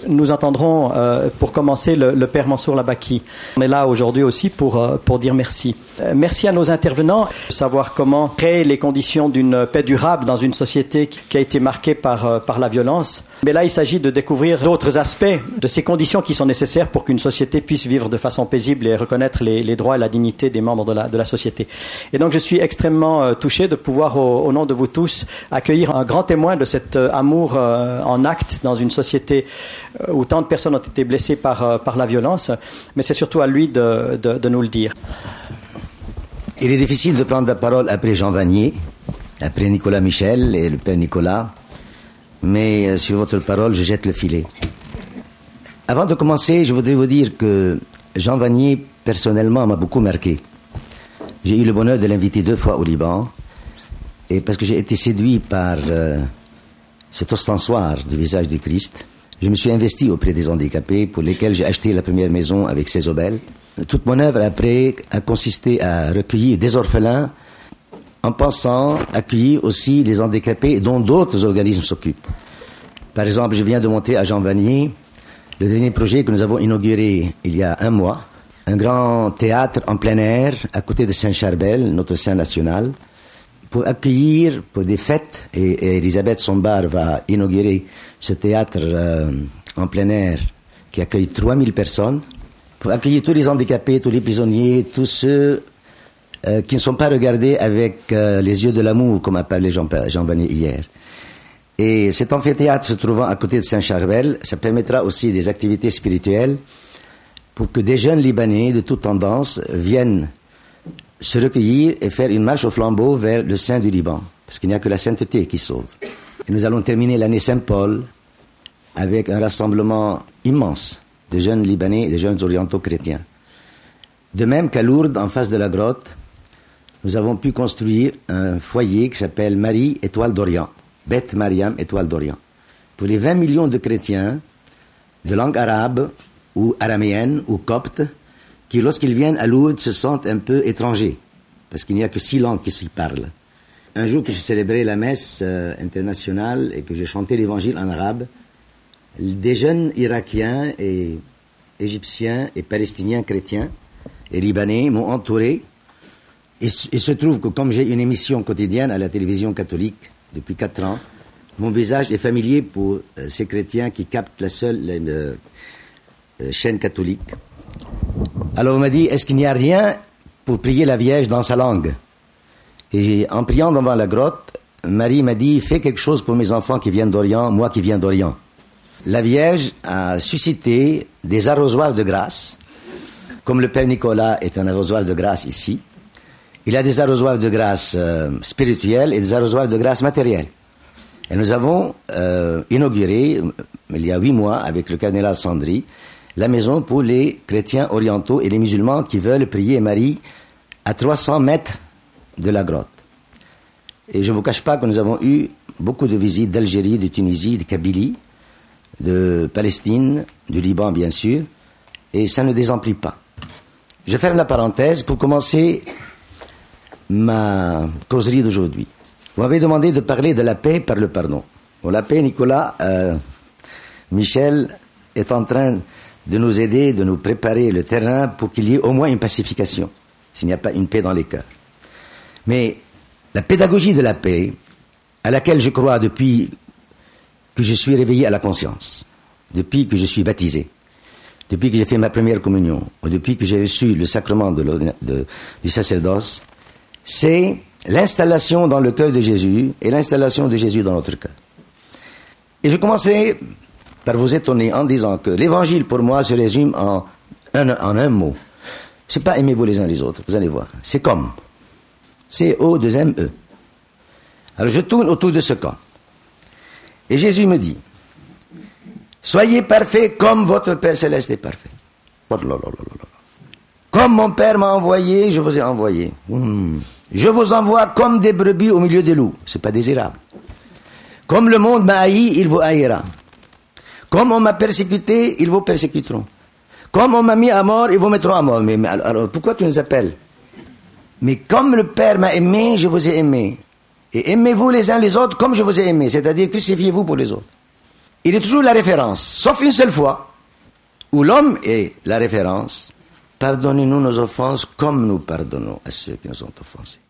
nous entendrons pour commencer le Père Mansour Labaki. On est là aujourd'hui aussi pour dire merci. Merci à nos intervenants, savoir comment créer les conditions d'une paix durable dans une société qui a été marquée par la violence. Mais là, il s'agit de découvrir d'autres aspects de ces conditions qui sont nécessaires pour qu'une société puisse vivre de façon paisible et reconnaître les droits et la dignité des membres de la société. Et donc, je suis extrêmement touché de pouvoir, au nom de vous tous, accueillir un grand témoin de cet amour en acte dans une société où tant de personnes ont été blessées par la violence. Mais c'est surtout à lui de nous le dire. Il est difficile de prendre la parole après Jean Vanier, après Nicolas Michel et le Père Nicolas, mais sur votre parole, je jette le filet. Avant de commencer, je voudrais vous dire que Jean Vanier, personnellement, m'a beaucoup marqué. J'ai eu le bonheur de l'inviter 2 fois au Liban, et parce que j'ai été séduit par cet ostensoir du visage du Christ, je me suis investi auprès des handicapés pour lesquels j'ai acheté la première maison avec ses obèles. Toute mon œuvre après a consisté à recueillir des orphelins en pensant accueillir aussi les handicapés dont d'autres organismes s'occupent. Par exemple, je viens de monter à Jean Vanier le dernier projet que nous avons inauguré il y a 1 mois, un grand théâtre en plein air à côté de Saint-Charbel, notre saint national, pour accueillir pour des fêtes, et Elisabeth Sombar va inaugurer ce théâtre en plein air qui accueille 3000 personnes, pour accueillir tous les handicapés, tous les prisonniers, tous ceux qui ne sont pas regardés avec les yeux de l'amour, comme a parlé Jean Vanier hier. Et cet amphithéâtre se trouvant à côté de Saint-Charbel, ça permettra aussi des activités spirituelles pour que des jeunes Libanais de toute tendance viennent se recueillir et faire une marche au flambeau vers le sein du Liban, parce qu'il n'y a que la sainteté qui sauve. Et nous allons terminer l'année Saint-Paul avec un rassemblement immense de jeunes Libanais et de jeunes orientaux chrétiens. De même qu'à Lourdes, en face de la grotte, nous avons pu construire un foyer qui s'appelle Marie Étoile d'Orient, Beth Mariam Étoile d'Orient, pour les 20 millions de chrétiens de langue arabe ou araméenne ou copte qui, lorsqu'ils viennent à Lourdes, se sentent un peu étrangers, parce qu'il n'y a que 6 langues qui s'y parlent. Un jour que j'ai célébré la messe internationale et que j'ai chanté l'évangile en arabe, des jeunes Irakiens et Égyptiens et Palestiniens chrétiens et Libanais m'ont entouré. Et il se trouve que comme j'ai une émission quotidienne à la télévision catholique depuis 4 ans, mon visage est familier pour ces chrétiens qui captent la seule chaîne catholique. Alors on m'a dit, est-ce qu'il n'y a rien pour prier la Vierge dans sa langue? Et en priant devant la grotte, Marie m'a dit, fais quelque chose pour mes enfants qui viennent d'Orient, moi qui viens d'Orient. La Vierge a suscité des arrosoirs de grâce, comme le Père Nicolas est un arrosoir de grâce ici. Il a des arrosoirs de grâce spirituels et des arrosoirs de grâce matériels. Et nous avons inauguré, il y a 8 mois, avec le cardinal Sandri, la maison pour les chrétiens orientaux et les musulmans qui veulent prier Marie à 300 mètres de la grotte. Et je ne vous cache pas que nous avons eu beaucoup de visites d'Algérie, de Tunisie, de Kabylie, de Palestine, du Liban bien sûr, et ça ne désemplit pas. Je ferme la parenthèse pour commencer ma causerie d'aujourd'hui. Vous m'avez demandé de parler de la paix par le pardon. Bon, la paix, Nicolas, Michel est en train de nous aider, de nous préparer le terrain pour qu'il y ait au moins une pacification, s'il n'y a pas une paix dans les cœurs. Mais la pédagogie de la paix, à laquelle je crois depuis que je suis réveillé à la conscience, depuis que je suis baptisé, depuis que j'ai fait ma première communion, ou depuis que j'ai reçu le sacrement du sacerdoce, c'est l'installation dans le cœur de Jésus et l'installation de Jésus dans notre cœur. Et je commencerai par vous étonner en disant que l'évangile pour moi se résume en un mot. C'est pas aimez-vous les uns les autres, vous allez voir. C'est comme. C-O-2-M-E. Alors je tourne autour de ce comme. Et Jésus me dit, soyez parfaits comme votre Père Céleste est parfait. Oh là là là là. Comme mon Père m'a envoyé, je vous ai envoyé. Je vous envoie comme des brebis au milieu des loups. C'est pas désirable. Comme le monde m'a haï, il vous haïra. Comme on m'a persécuté, ils vous persécuteront. Comme on m'a mis à mort, ils vous mettront à mort. Mais alors, pourquoi tu nous appelles? Mais comme le Père m'a aimé, je vous ai aimé. Et aimez-vous les uns les autres comme je vous ai aimé. C'est-à-dire, crucifiez-vous pour les autres. il est toujours la référence, sauf une seule fois, où l'homme est la référence. Pardonnez-nous nos offenses comme nous pardonnons à ceux qui nous ont offensés.